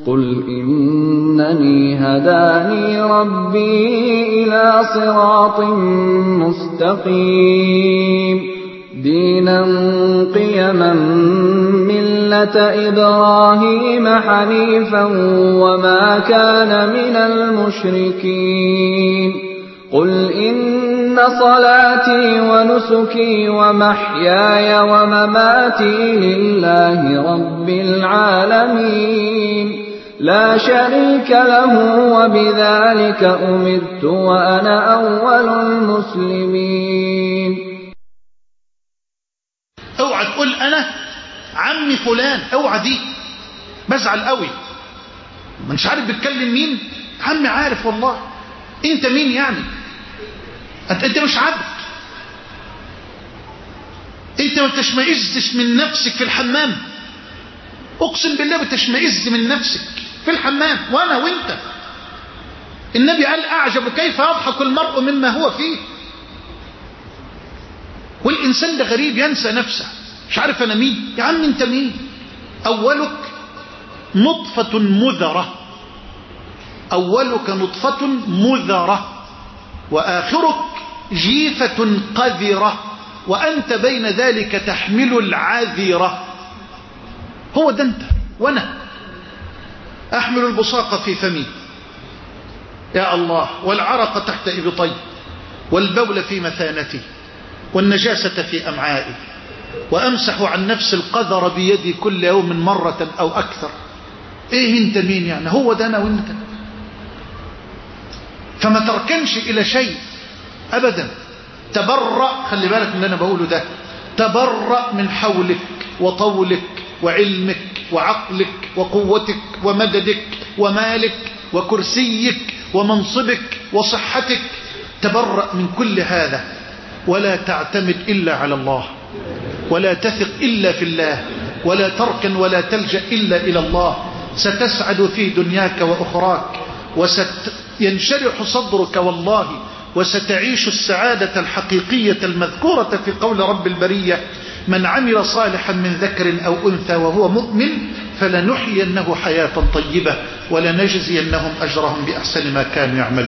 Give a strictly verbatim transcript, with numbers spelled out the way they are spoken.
قل إنني هداني ربي إلى صراط مستقيم دينا قيما ملة إبراهيم حنيفا وما كان من المشركين قل إن صلاتي ونسكي ومحياي ومماتي لله رب العالمين لا شريك له وبذلك أمرت وأنا أول المسلمين. اوعى تقول أنا عمي فلان، اوعى دي، بزعل قوي. مش عارف بتكلم مين؟ عمي عارف والله. انت مين يعني؟ انت, انت مش عبد. انت ما بتشمئزش من نفسك في الحمام. اقسم بالله بتشمئز من نفسك في الحمام، وانا وانت. النبي قال اعجب كيف يضحك المرء مما هو فيه. والانسان ده غريب ينسى نفسه، مش عارف انا مين. يا عم انت مين؟ اولك نطفة مذرة، اولك نطفة مذرة واخرك جيفة قذرة وانت بين ذلك تحمل العذرة. هو ده انت وانا. احمل البصاق في فمي يا الله، والعرق تحت ابطي، والبول في مثانتي، والنجاسة في امعائي، وامسح عن نفس القذر بيدي كل يوم مرة او اكثر. ايه انت مين يعني؟ هو ده انا وانت. فما تركنش الى شيء ابدا. تبرأ، خلي بالك من اللي انا بقوله ده، تبرأ من حولك وطولك وعلمك وعقلك وقوتك ومددك ومالك وكرسيك ومنصبك وصحتك. تبرأ من كل هذا، ولا تعتمد إلا على الله، ولا تثق إلا في الله، ولا تركن ولا تلجأ إلا إلى الله. ستسعد في دنياك وأخراك، وسينشرح صدرك والله، وستعيش السعادة الحقيقية المذكورة في قول رب البرية: من عمل صالحا من ذكر أو أنثى وهو مؤمن فلنحيينه حياة طيبة ولنجزينهم أجرهم بأحسن ما كانوا يعملون.